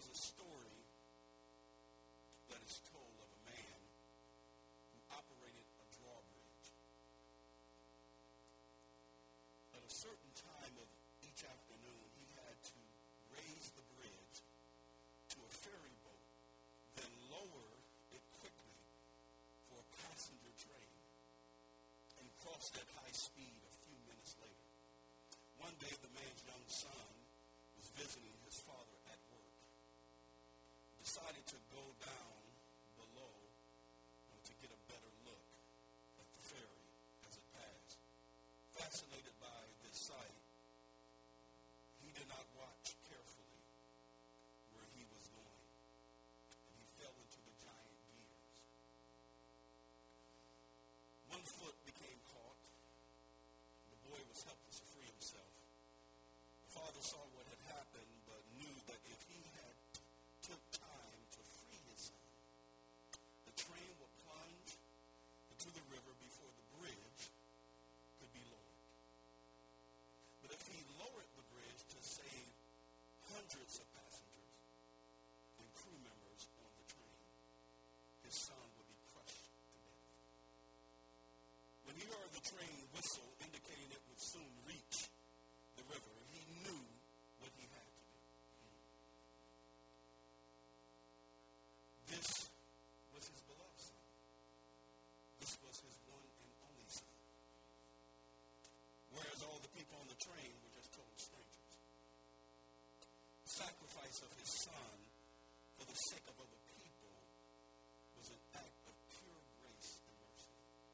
a story that is told of a man who operated a drawbridge. At a certain time of each afternoon, he had to raise the bridge to a ferry boat, then lower it quickly for a passenger train, and cross at high speed a few minutes later. One day, the man's young son was visiting his father at work. He decided to go down below to get a better look at the ferry as it passed. Fascinated by this sight, he did not watch carefully where he was going, and he fell into the giant gears. One foot became caught. The boy was helpless to free himself. The father saw what had happened, but knew that if he had took time to free his son, the train would plunge into the river before the bridge could be lowered. But if he lowered the bridge to save hundreds of passengers and crew members on the train, his son would be crushed to death. When he heard the train whistle indicating it would soon reach the river, he knew what he had to do. This was his beloved son. This was his one and only son. Whereas all the people on the train were just total strangers. The sacrifice of his son for the sake of other people was an act of pure grace and mercy.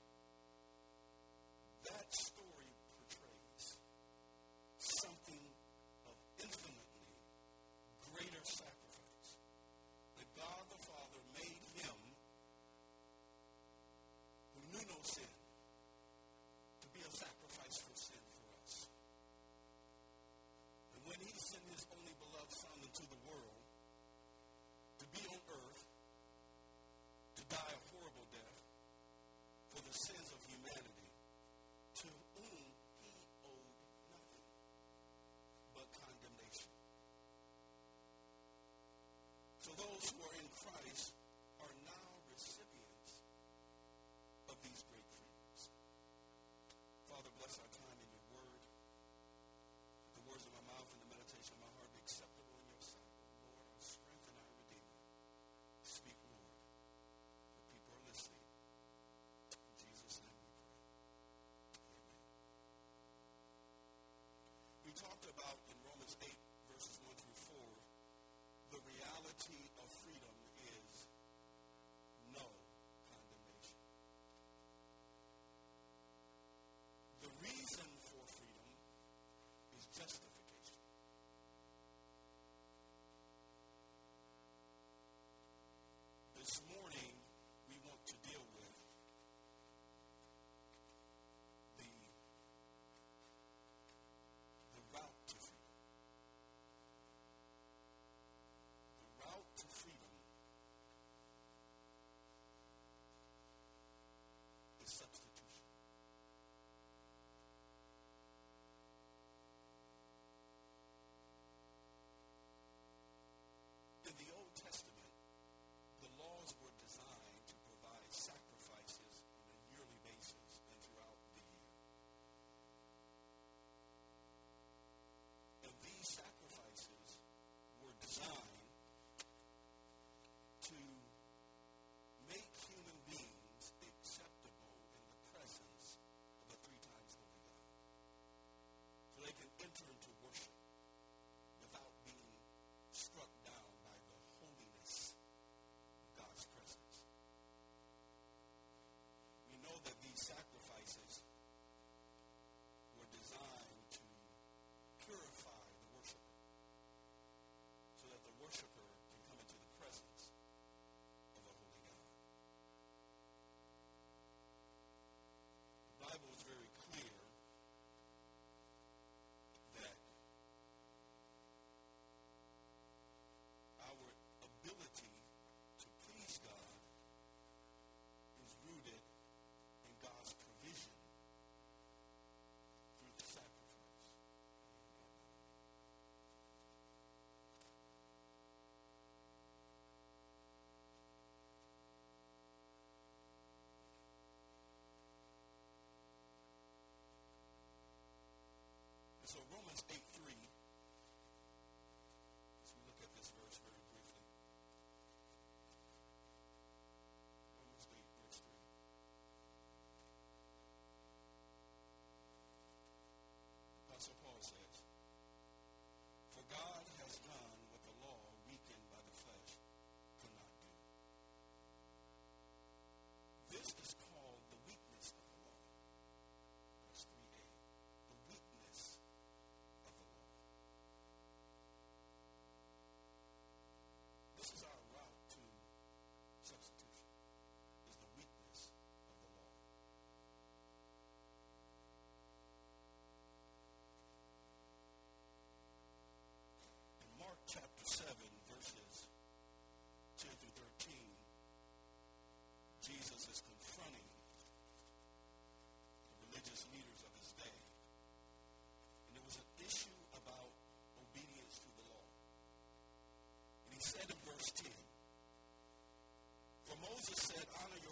That story portrays something of infinitely greater sacrifice. That God the Father made him, who knew no sin, to be a sacrifice for sin for us. And when he sent his only beloved Son into the world to be on earth, to die a horrible death for the sins of humanity, to whom he owed nothing but condemnation. So those who are in Christ are now recipients of these great freedoms. Father, bless our time in your word. The words of my mouth and the meditation of my heart be acceptable in your sight. O Lord, our strength and our Redeemer. Speak, Lord, for people are listening. In Jesus' name we pray. Amen. We talked about in Romans 8, verses 1 through 4, the reality of freedom is no condemnation. The reason for freedom is justification. This morning, we want to deal with the route to freedom. The route to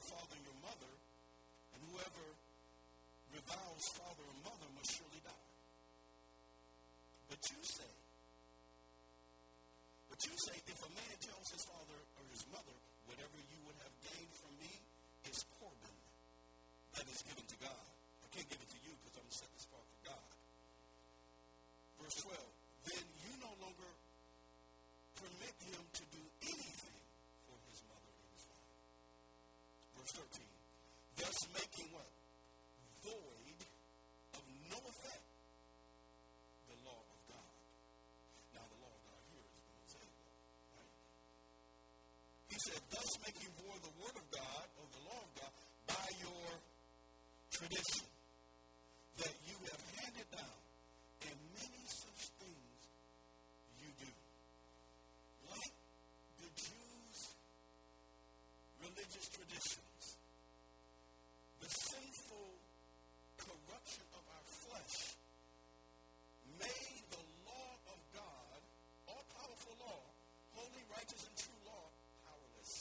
your father and your mother, and whoever reviles father or mother must surely die. But you say, if a man tells his father or his mother, whatever you would have gained from me is Corban, that is given to God. I can't give it to you because I'm going to set this part for God. Verse 12, then you no longer permit him to do anything for his mother and his father. Verse 13, thus making what? Void of no effect the law of God. Now the law of God here is the Mosaic law, right? He said, thus making void the word of God, or the law of God, by your tradition that you have handed down, and many such things you do. Like the Jews' religious traditions, the sinful corruption of our flesh made the law of God, all-powerful law, holy, righteous, and true law, powerless.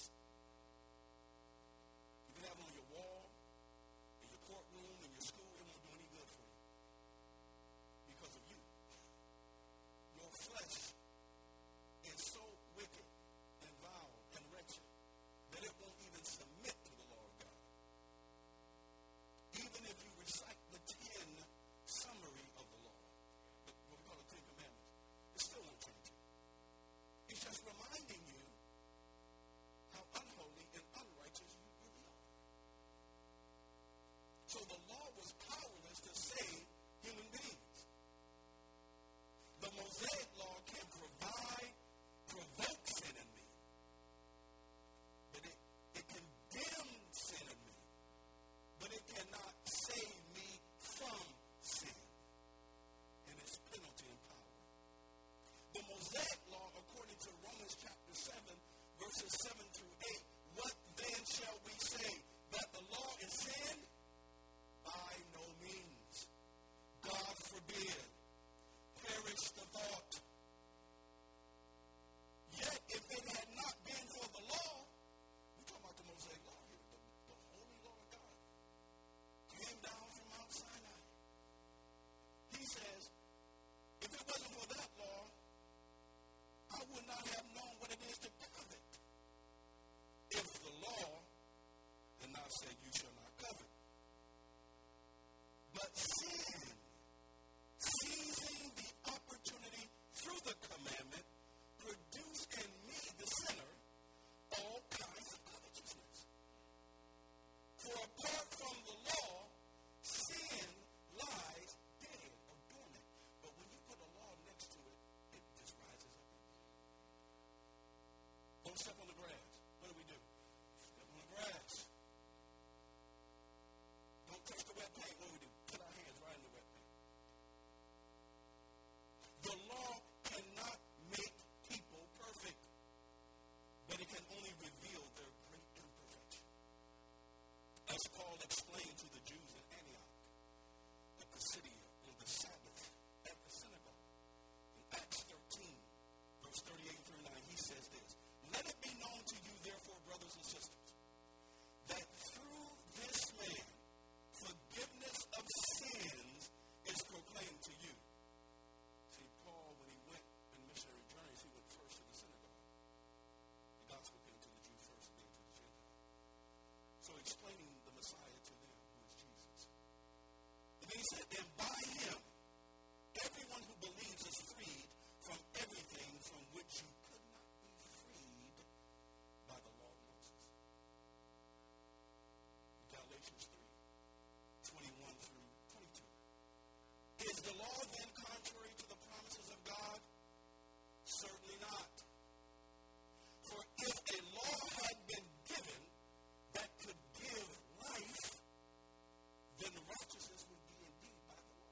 You can have it on your wall, in your courtroom, in your school, it won't do any good for you because of you. Your flesh is so wicked and vile and wretched that it won't even submit to the law of God. Even if you recite the 10 summary of the law, what we call the 10 commandments, it still won't change you. It's just reminding you how unholy and unrighteous you really are. So the law was powerless to save human beings. The Mosaic law can provoke sin in me, but it condemns sin in me, but it cannot save me from sin and its penalty and power. The Mosaic law, according to Romans chapter 7, verses 7 through 8, what then shall we say? That the law is sin? By no means. God forbid. Perish the thought. Yet if it had not been for the law, we're talking about the Mosaic law here, the holy law of God, came down from Mount Sinai. He says, if it wasn't for that law, I would not have known what it is to covet. If the law had not said you shall not covet. But sin, seizing the opportunity through the commandment, produced in me, the sinner, all kinds of covetousness. For apart from the law, sin lies dead or dormant. But when you put a law next to it, it just rises up. Don't step on the grass. What do? Step on the grass. Don't touch the wet paint. What do? Put our hands right in the wet paint. The law cannot make people perfect, but it can only reveal their great imperfection. As Paul explained to the Jews in Antioch, at Pisidia, on the Sabbath, at the synagogue, in Acts 13, verse 38 through 9, he says this, let it be known to you, therefore, brothers and sisters, that through this man, forgiveness of sins is proclaimed to you. See, Paul, when he went in missionary journeys, he went first to the synagogue. The gospel came to the Jew first and then to the Gentile. So explaining the Messiah to them, who is Jesus. And then he said, and by him, everyone who believes is freed from everything from which you could not be freed by the law of Moses. Galatians 3:21 through 22. Is the law then contrary to the promises of God? Certainly not. For if a law had been given that could give life, then righteousness would be indeed by the law.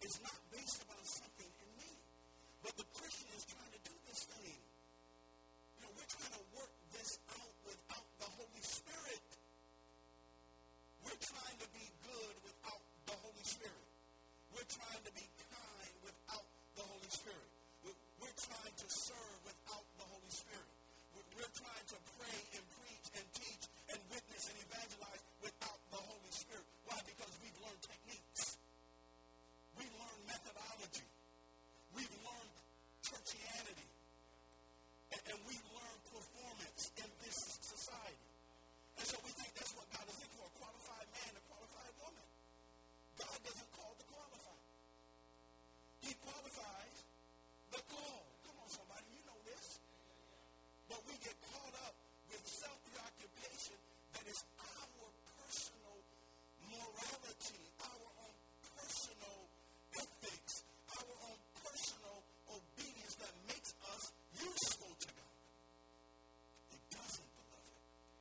is not based upon something in me. But the Christian is trying to do this thing. You know, we're trying to work this out without the Holy Spirit. We're trying to be good without the Holy Spirit. We're trying to be kind without the Holy Spirit. We're trying to serve without the Holy Spirit. We're trying to pray and preach and teach and witness and evangelize without the Holy Spirit. Why? Because we've learned techniques. We've learned methodology. We've learned churchianity. And we've learned performance in this society. And so we think that's what God is looking for, a qualified man, a qualified woman. God doesn't call the qualified. He qualifies the call. Come on, somebody, you know this. But we get caught up with self-preoccupation that is our personal morality, our own personal ethics, our own personal obedience that makes us useful to God. It doesn't, beloved.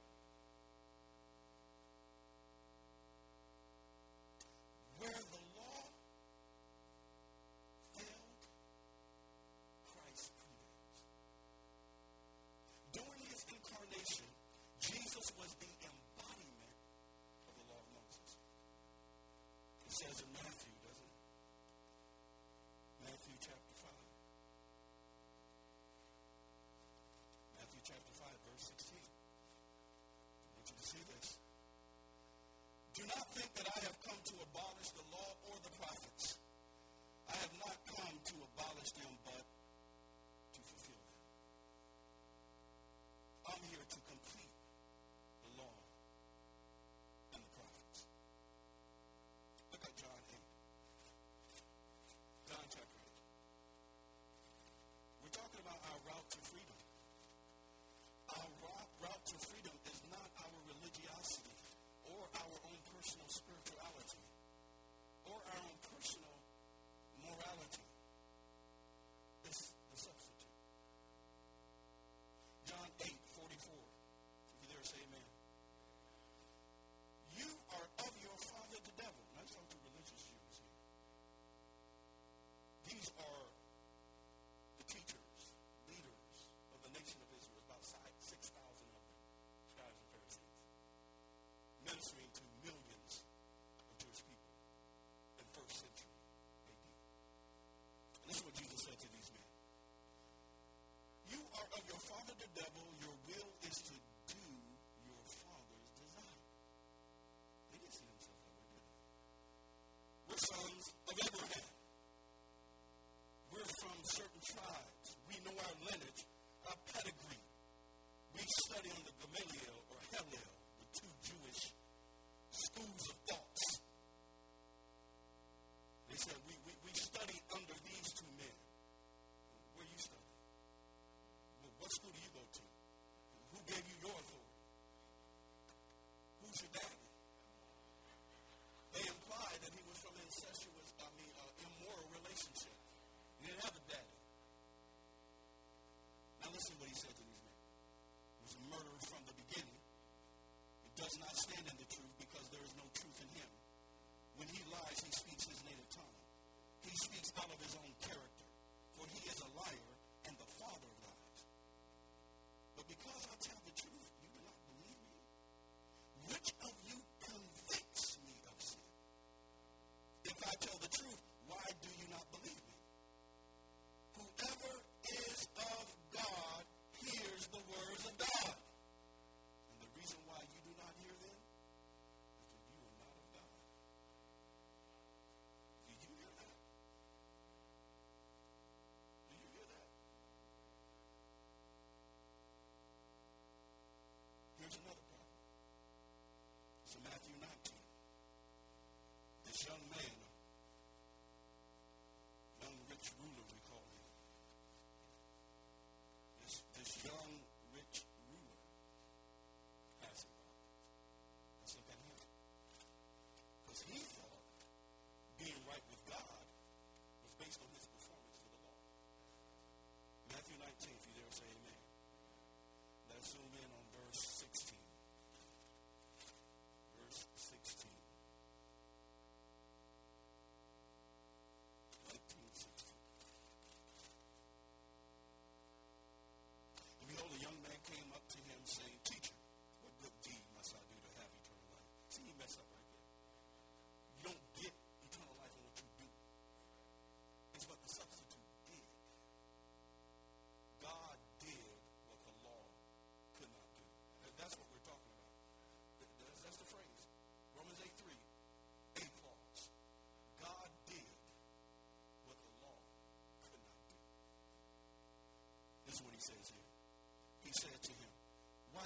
Where the law failed, Christ prevails. During his incarnation, Jesus was the embodiment of the law of Moses. It says in Matthew, doesn't it? Matthew chapter 5. Matthew chapter 5, verse 16. I want you to see this. Do not think that I have come to abolish the law or the prophets. I have not come to abolish them, but to fulfill them. I'm here to complete the law and the prophets. Look at John 8. John chapter 8. We're talking about our route to freedom. Our route to freedom is not our religiosity or our own personal spirituality or our own personal morality.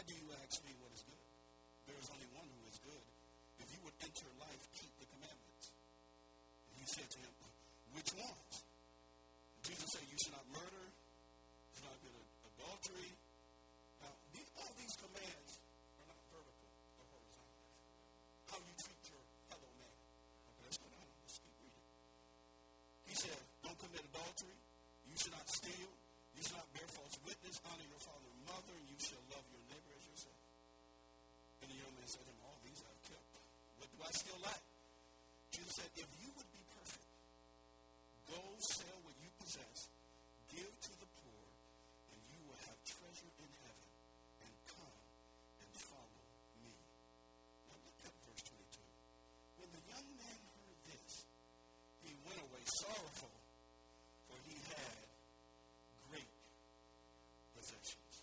why do you ask me what is good? There is only one who is good. If you would enter life, keep the commandments. And he said to him, which ones? And Jesus said, you should not murder, you should not commit adultery. Now, all these commands are not vertical or horizontal. How you treat your fellow man. Okay, let's go down. Let's keep reading. He said, don't commit adultery. You should not steal. You should not bear false witness. Honor your father and mother, and you shall love your neighbor as yourself. And the young man said to him, all these I have kept. What do I still lack? Jesus said, if you would be perfect, go sell what you possess, give to the poor, and you will have treasure in heaven, and come and follow me. Now look at verse 22. When the young man heard this, he went away sorrowful, for he had great possessions.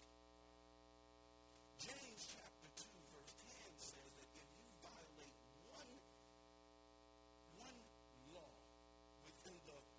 James chapter 2 verse 10 says that if you violate one law within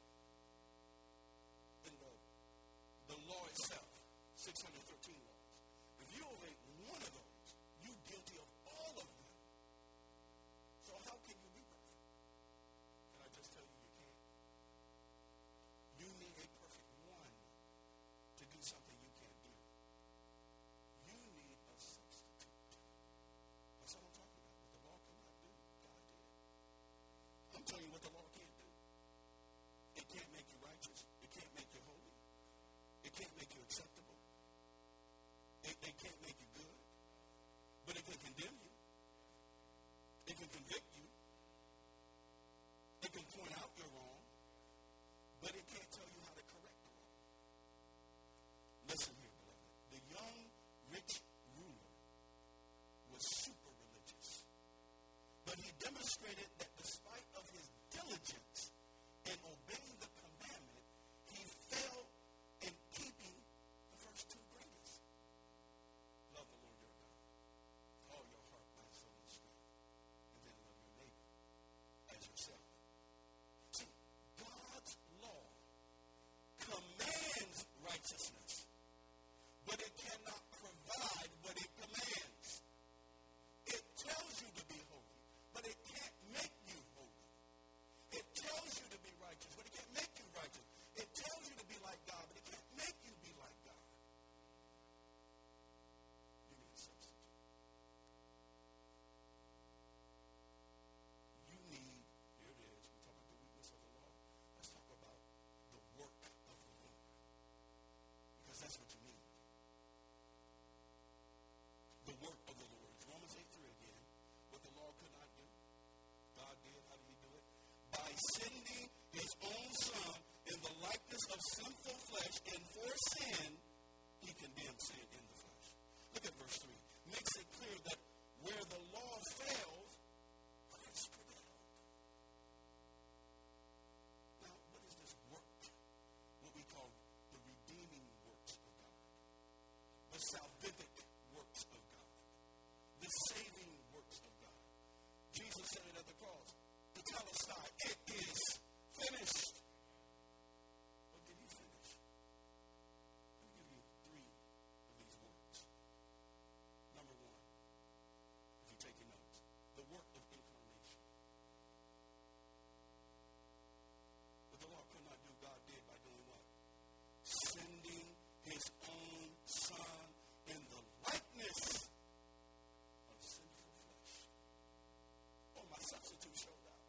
the law itself, 613 laws, if you obey one of those, you're guilty of all of them. So how can you be perfect? Can I just tell you, you can't? You need a perfect one to do something you can't do. You need a substitute. That's what I'm talking about. What the law cannot do, God did. I'm telling you what the law can't do. It can't make you righteous. It can't make you holy. It can't make you acceptable. It can't make you good. But it can condemn you. It can convict you. It can point out your wrong. But it can't tell you how to correct the wrong. Listen here, beloved. The young rich ruler was super religious. But he demonstrated that despite of his diligence in obeying the commandment, he failed in keeping the first two greatest. Love the Lord your God, all your heart, mind, soul, and strength. And then love your neighbor as yourself. See, God's law commands righteousness, but it cannot provide what it commands. It tells you to be holy, but it can't make you holy. It tells you to be righteous, but it can't make you righteous. It tells you to be like God, but it can't make you be like God. You need a substitute. You need, here it is, we talk about the weakness of the law. Let's talk about the work of the Lord. Because that's what you need. The work of the Lord. Romans 8:3 again. What the law could not do, God did. How did he do it? By sending his own son in the likeness of sinful flesh, and for sin, he condemned sin in the flesh. Look at verse 3. Makes it clear that where the law fails, Christ prevailed. Now, what is this work? What we call the redeeming works of God. The salvific works of God. The saving works of God. Jesus said it at the cross. The Telestai, it is finished. What did he finish? Let me give you three of these words. Number one, if you're taking notes, the work of incarnation. What the law could not do, God did by doing what? Sending his own son in the likeness of sinful flesh. Oh, my substitute showed up.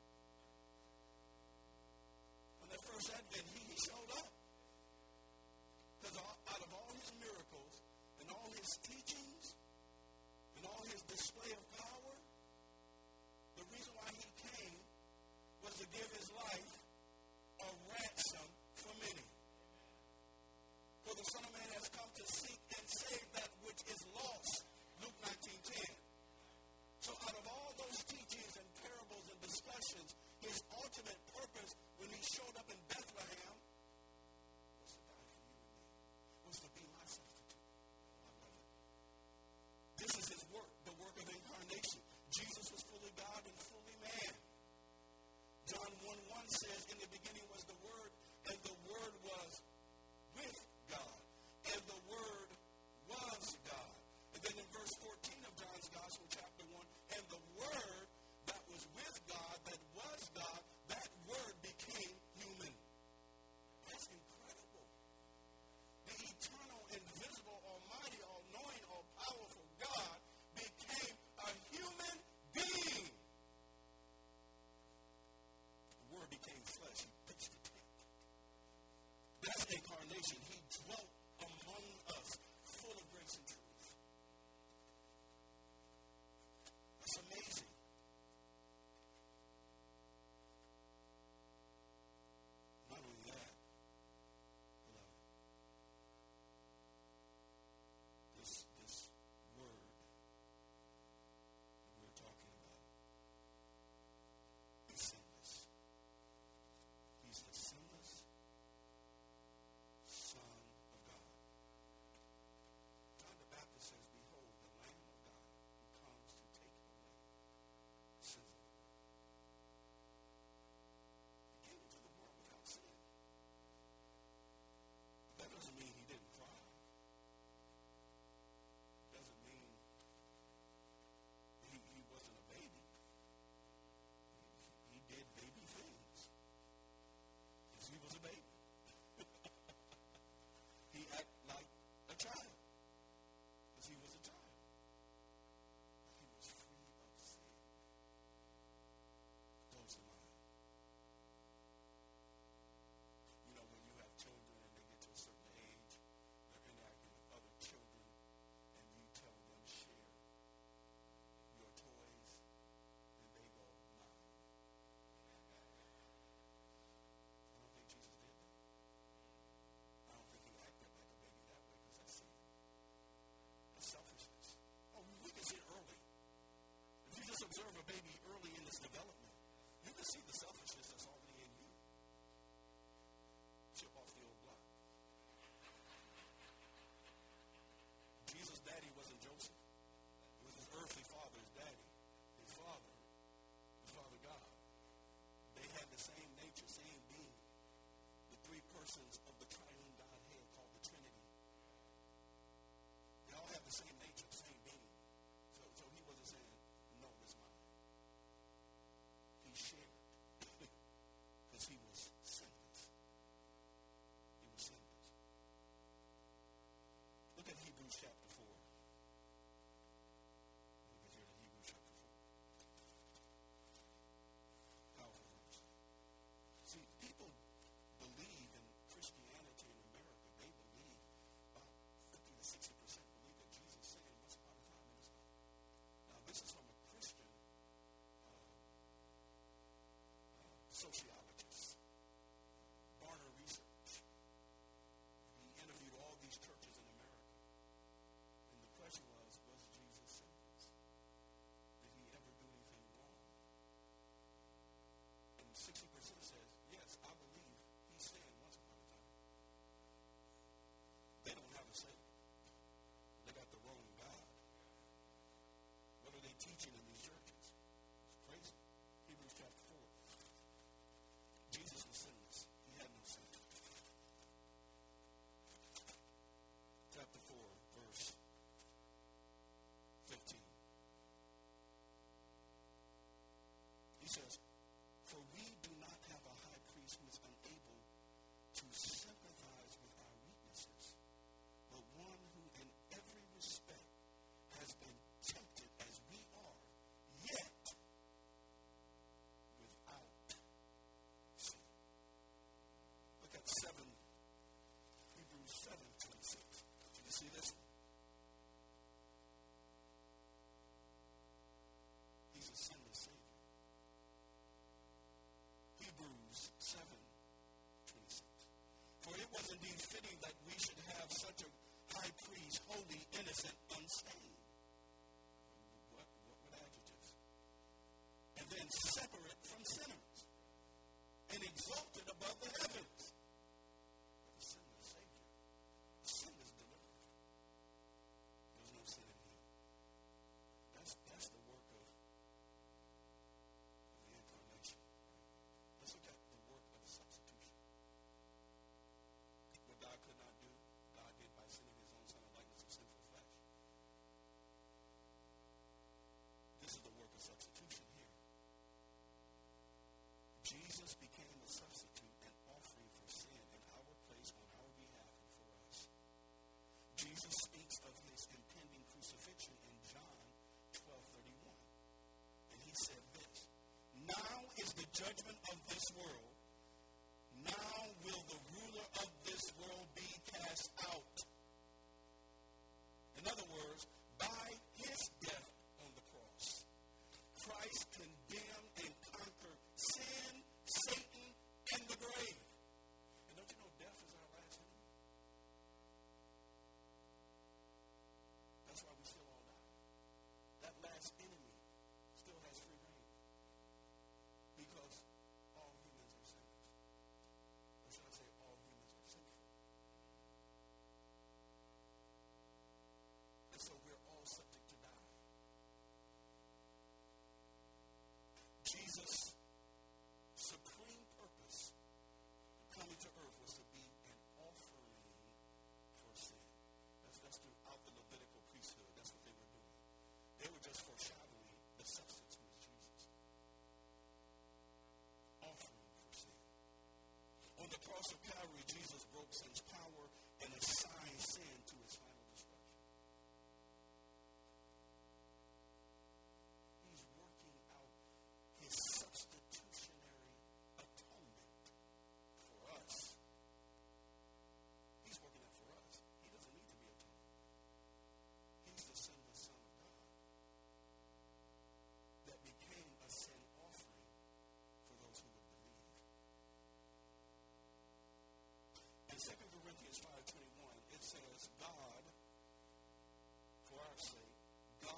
On that first advent, he showed up. Because out of all his miracles and all his teachings and all his display of power, the reason why he came was to give his life a ransom for many. For the Son of Man has come to seek and save that which is lost. Luke 19:10. So out of all those teachings and parables and discussions, his ultimate purpose when he showed up in Bethlehem was to die for you and me. Was to be my substitute. I love it. This is his work, the work of incarnation. Jesus was fully God and fully man. John 1:1 says, in the beginning was the Word, and the Word was with God, and the Word was God. And see the selfishness that's already in you. Chip off the old block. Jesus' daddy wasn't Joseph. It was his earthly father's daddy. His father God. They had the same nature, same being. The three persons of the triune Godhead called the Trinity. They all have the same nature, same being. So he wasn't saying, no, it's mine. He shared. Because he was sinless. He was sinless. Look at Hebrews chapter 4. Look at here in Hebrews chapter 4. Powerful verse. See, people believe in Christianity in America. They believe, about 50 to 60% believe that Jesus said once upon a time in his life. Now, this is from a Christian sociologist, Barna Research. He interviewed all these churches in America. And the question was Jesus sinless? Did he ever do anything wrong? And 60% says, yes, I believe he sinned once upon a time. They don't have a Savior. They got the wrong God. What are they teaching in these churches? It's crazy. Hebrews chapter 4. Jesus was sinless. He had no sin. Chapter 4, verse 15. He says, for we do not have a high priest who is unable to sympathize with our weaknesses, but one who in every respect has been tempted as we are, yet without sin. Look at Hebrews 7:26. Do you see this? He's a sinless Savior. Hebrews 7:26. For it was indeed fitting that we should have such a high priest, holy, innocent, unstained. What adjectives? And then separate from sinners and exalted above the heavens. But the sinless Savior, sin is delivered. There's no sin in him. That's the work of the incarnation. Let's look at the work of substitution. What God could not do, God did by sending his own son in likeness of sinful flesh. This is the work of substitution here. Jesus became a substitute and offering for sin in our place on our behalf and for us. Jesus speaks of his impending crucifixion in John 12:31. And he said this, now is the judgment of this world. Now will the ruler of this world be cast out. In other words, by his death on the cross, Christ condemned and conquered sin, Satan, and the grave. And don't you know death is our last enemy? That's why we still all die. That last enemy still has free reign. Because all humans are sinners. Or should I say all humans are sinful. And so we're all subject to die. Jesus' supreme purpose coming to earth was to be an offering for sin. That's throughout the Levitical priesthood. That's what they were doing. They were just foreshadowing the substance was Jesus. Offering for sin. On the cross of Calvary, Jesus broke sin's power and assigned sin to its final destruction. He's working out his substitutionary atonement for us. He's working out for us. He doesn't need to be atoned. He's the sinless Son of God that became a sin offering for those who would believe. In 2 Corinthians 5:21, it says, God, for our sake, God.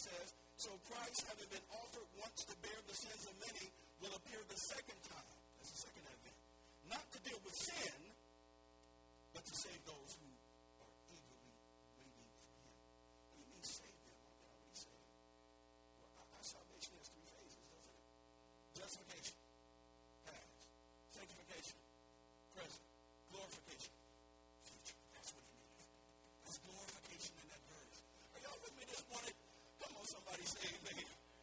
says, so Christ, having been offered once to bear the sins of many, will appear the second time. That's the second advent. Not to deal with sin, but to save those who are eagerly waiting for him. What do you mean save them? Aren't they already saved? Well, our salvation has three phases, doesn't it? Justification, past. Sanctification, present. Glorification, future. That's what it means. That's glorification in that verse. Are y'all with me this morning? Come on, somebody say amen.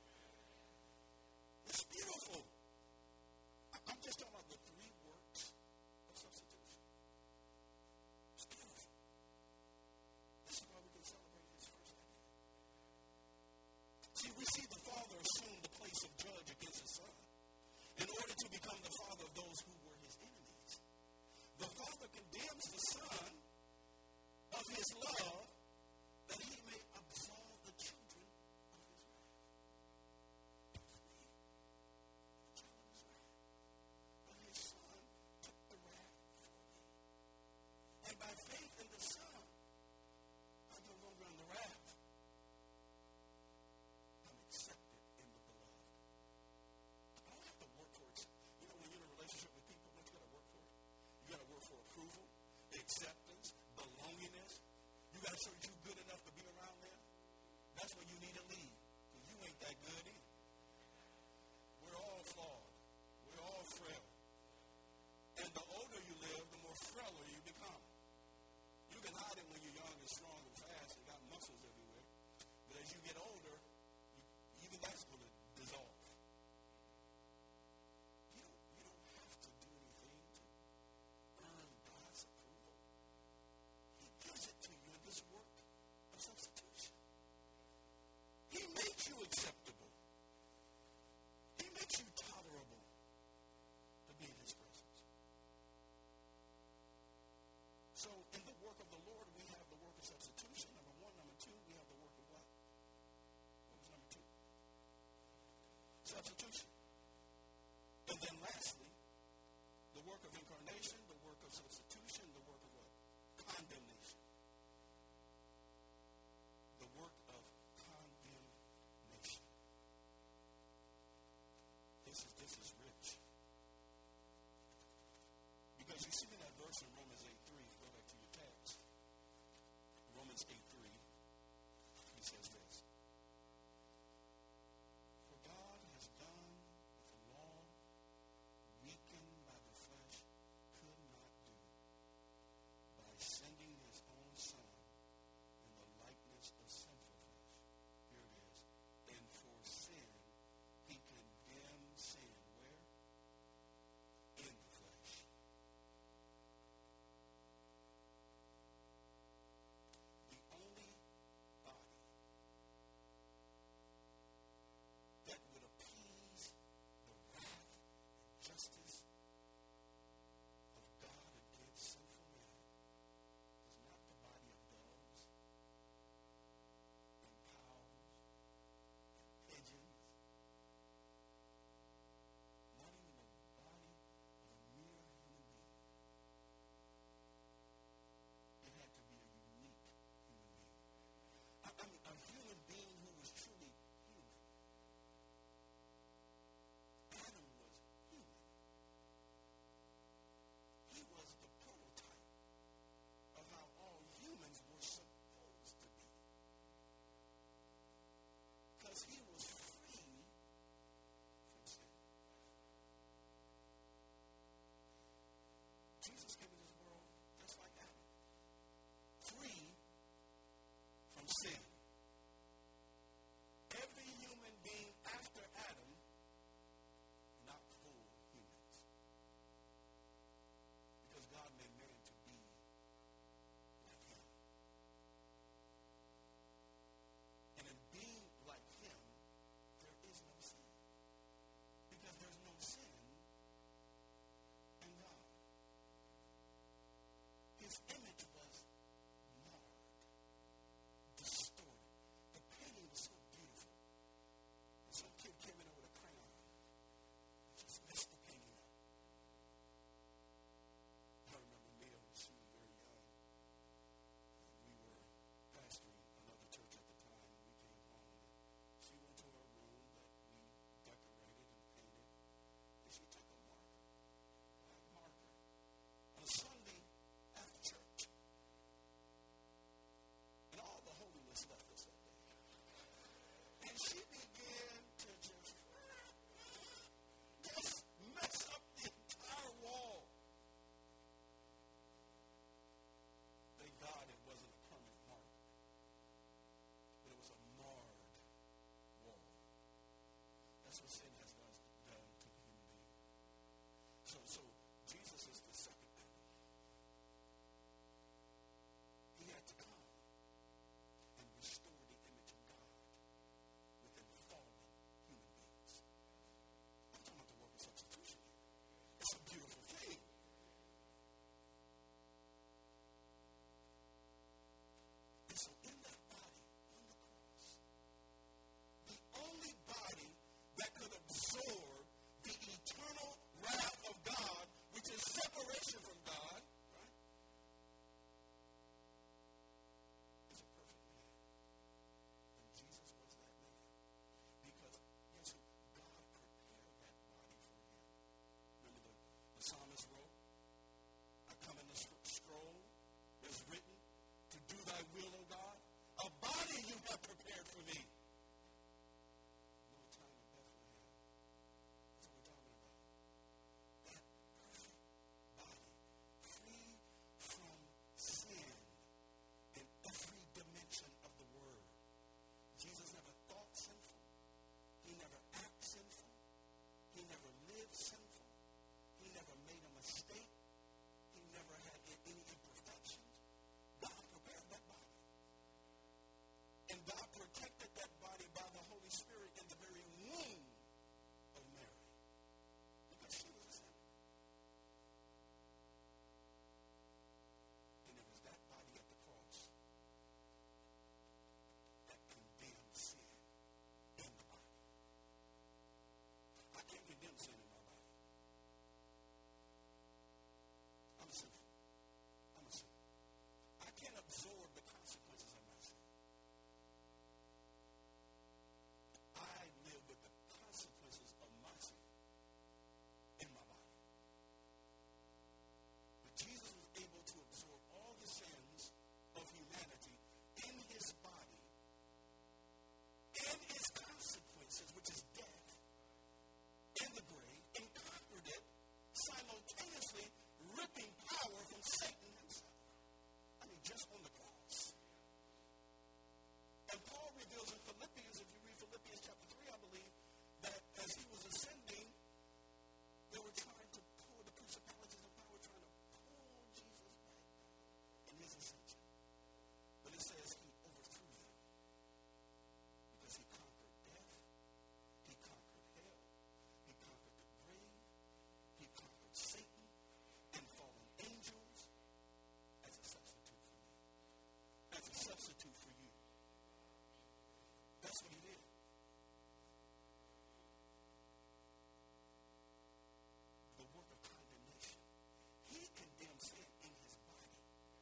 It's beautiful. I'm just talking about the three works of substitution. It's beautiful. This is why we can celebrate his first advent. See, we see the Father assume the place of judge against his Son in order to become the Father of those who were his enemies. The Father condemns the Son of his love that he may absolve the children of his wrath. But his Son took the wrath for me. And by faith in the Son, I'm no longer in the wrath. I'm accepted in the beloved. I don't have to work for it. You know, when you're in a relationship with people, don't you got to work for it? You got to work for approval, acceptance, belongingness. You got to show that you're good enough to be around them. That's when you need to leave, because you ain't that good either. We're all flawed. We're all frail. And the older you live, the more frailer you become. You can hide it when you're young and strong and fast and got muscles everywhere. But as you get older, even that's going to dissolve. You don't have to do anything to earn God's approval. He gives it to you in this work of substitution. He makes you acceptable. He makes you tolerable to be in his presence. So in the work of the Lord, we have the work of substitution, number one. Number two, we have the work of what? What was number two? Substitution. And then lastly, the work of incarnation, the work of substitution, the work of what? Condemnation. The work of condemnation. This is rich. Because you see in that verse in Romans 8:3, if you go back to your text, Romans 8:3, he says this. For God has done what the law, weakened by the flesh, could not do, by sending his own Son in the likeness of sinful flesh. Here it is. And for sin, he condemned sin. Where? In the flesh. The only body That's what sin has done to the human being. So Jesus is the second Adam. He had to come and restore the image of God within fallen human beings. I'm talking about the work of substitution here. It's a beautiful thing. And so in that body on the cross, the only body that could absorb the eternal wrath of God, which is separation from God, right, is a perfect man. And Jesus was that man. Because, guess who? God prepared that body for him. Remember the psalmist wrote, I come in the scroll, it's written, to do thy will, O God. A body you have prepared for me. Little town of Bethlehem. That's what we're talking about. That perfect body, free from sin in every dimension of the word. Jesus never thought sinful. He never acted sinful. He never lived sinful. He never made a mistake. He never had any imperfections. God prepared that body. And God protected that body by the Holy Spirit in the very womb of Mary. Because she was a sinner. And it was that body at the cross that condemned sin in the body. I can't condemn sin in my body. I'm sinful. I'm a sinner. I can't absorb the consequences of my sin. I live with the consequences of my sin in my body. But Jesus was able to absorb all the sins of humanity in his body and its consequences, which is death and the grave, and conquered it, simultaneously ripping power from Satan himself. I mean, just on the cross. And Paul reveals in Philippians, if you read Philippians chapter 3, I believe, that as he was ascending, they were trying to pull, the principalities and power trying to pull Jesus back down in his ascension. But it says he overthrew them because he conquered death, he conquered hell, he conquered the grave, he conquered Satan and fallen angels as a substitute for me, as a substitute for you. That's what he did. The work of condemnation. He condemned sin in his body.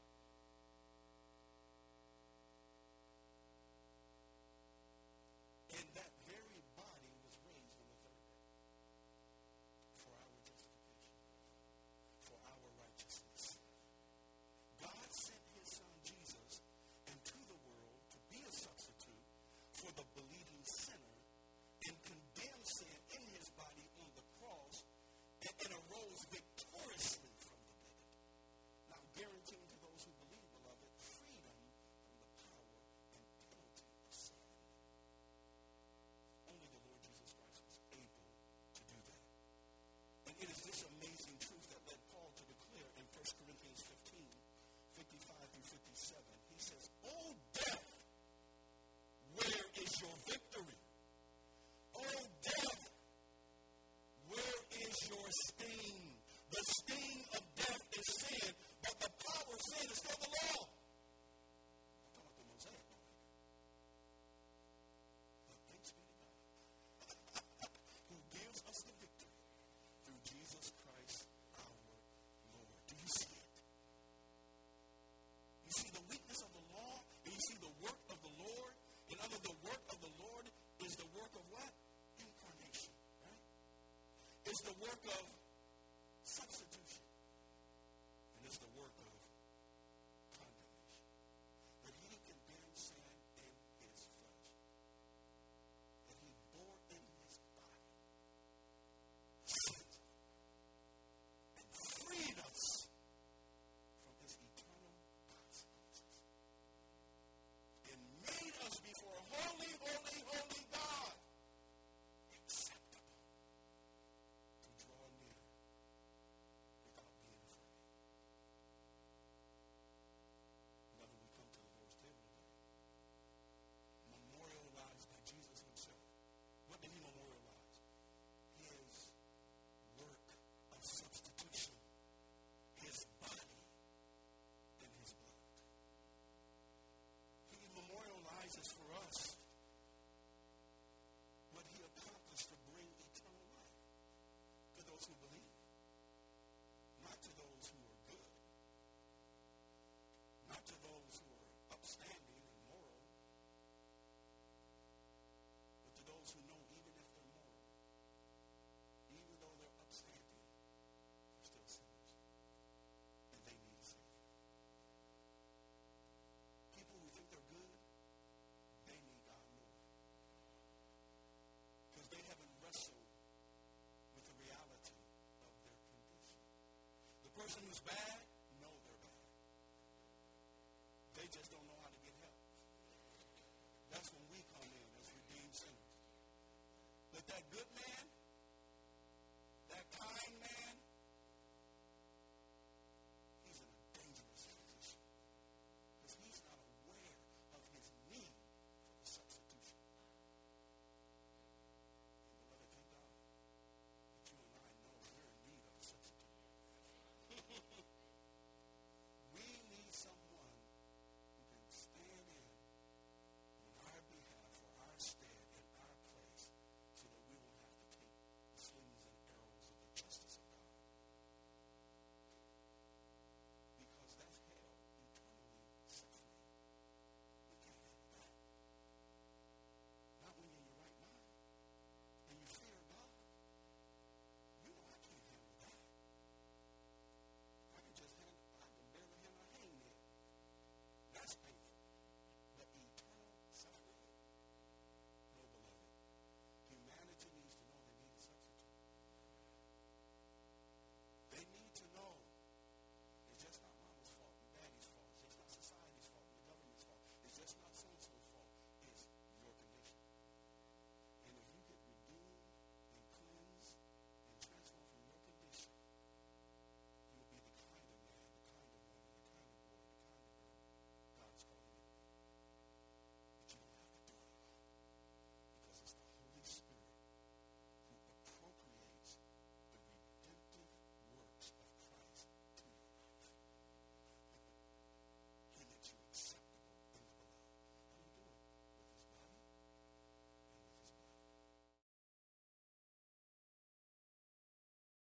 And that very body was raised on the third day for our justification, for our righteousness. God sent his son Jesus into the world to be a substitute for the believing sinner and condemn sin in his body on the cross and arose victoriously from the dead. Now guaranteeing to those who believe, beloved, freedom from the power and penalty of sin. Only the Lord Jesus Christ was able to do that. And it is this amazing truth that led Paul to declare in 1 Corinthians 15, 55 through 57. He says, "O death, where is your victory? O death, where is your sting? The sting of death is sin, but the power of sin is still the law." I'm talking about the Mosaic law. But thanks be to God, who gives us the victory through Jesus Christ our Lord. Do you see it? You see the weakness of the law, and you see the work of the Lord. And under the work of the Lord is the work of what? Incarnation, right? It's the work of substitution. And it's the work of condemnation. That he condemned sin in his flesh. That he bore in his body sin and freed us from his eternal consequences. And made us before a holy, holy, holy God. Acceptable. person who's bad, no, they're bad. They just don't know how to get help. That's when we come in as redeemed sinners. Let that good